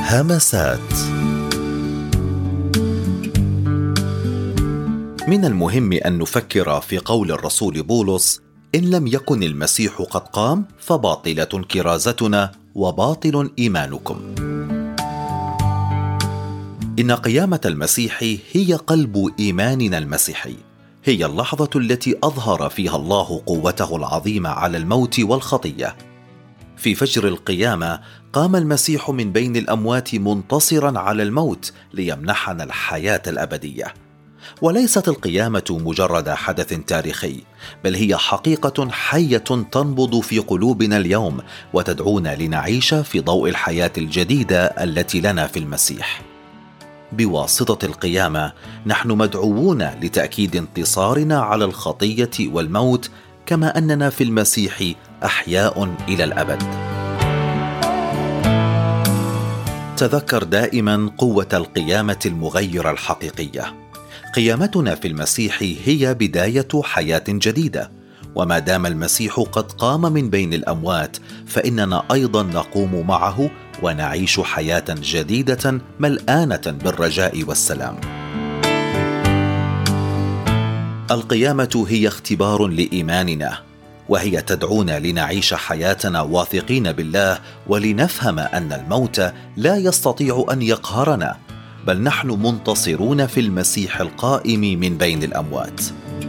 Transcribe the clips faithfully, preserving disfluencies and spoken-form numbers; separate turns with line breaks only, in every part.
همسات. من المهم أن نفكر في قول الرسول بولس: إن لم يكن المسيح قد قام فباطلة كرازتنا وباطل إيمانكم. إن قيامة المسيح هي قلب إيماننا المسيحي، هي اللحظة التي أظهر فيها الله قوته العظيمة على الموت والخطية. في فجر القيامة قام المسيح من بين الأموات منتصرا على الموت ليمنحنا الحياة الأبدية. وليست القيامة مجرد حدث تاريخي، بل هي حقيقة حية تنبض في قلوبنا اليوم وتدعونا لنعيش في ضوء الحياة الجديدة التي لنا في المسيح. بواسطة القيامة نحن مدعوون لتأكيد انتصارنا على الخطية والموت، كما أننا في المسيح أحياء إلى الأبد. تذكر دائما قوة القيامة المغيرة الحقيقية. قيامتنا في المسيح هي بداية حياة جديدة، وما دام المسيح قد قام من بين الأموات فإننا أيضا نقوم معه ونعيش حياة جديدة ملآنة بالرجاء والسلام. القيامة هي اختبار لإيماننا، وهي تدعونا لنعيش حياتنا واثقين بالله، ولنفهم أن الموت لا يستطيع أن يقهرنا، بل نحن منتصرون في المسيح القائم من بين الأموات.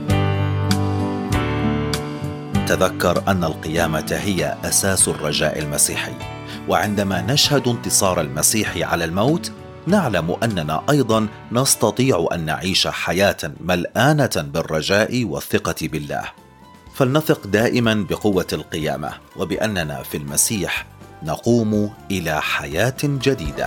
تذكر أن القيامة هي أساس الرجاء المسيحي، وعندما نشهد انتصار المسيح على الموت نعلم أننا أيضا نستطيع أن نعيش حياة ملآنة بالرجاء والثقة بالله. فلنثق دائما بقوة القيامة، وبأننا في المسيح نقوم إلى حياة جديدة.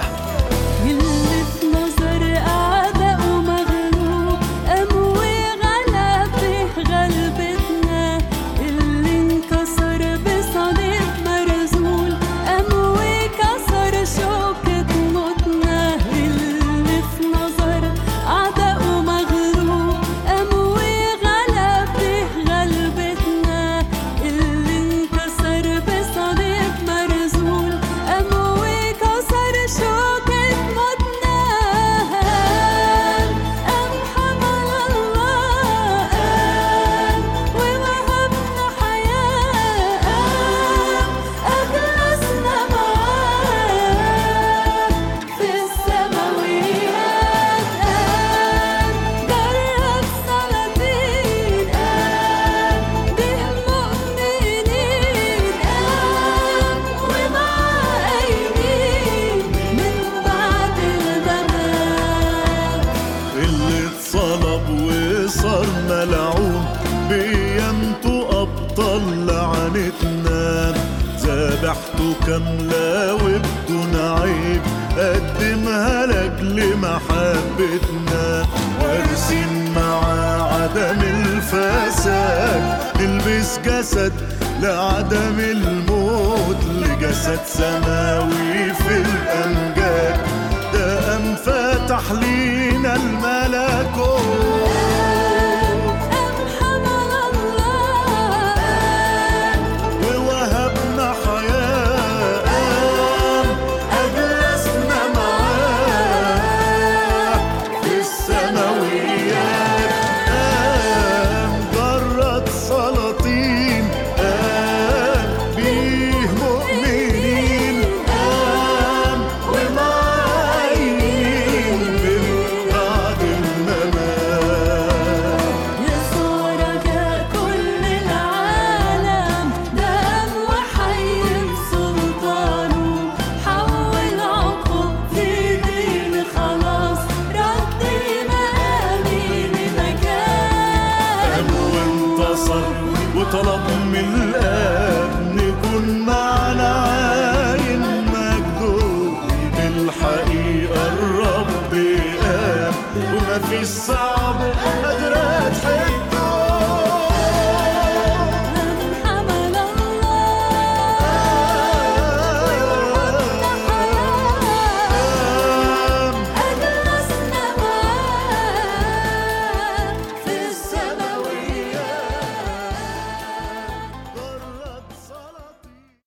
ملعون بيمتو أبطال لعنتنا، ذبحته كاملة وبدون عيب قدمها لك لمحبتنا، وارسين مع عدم الفساد نلبس جسد لعدم الموت، لجسد سماوي في الأمجاد ده أنفتح لي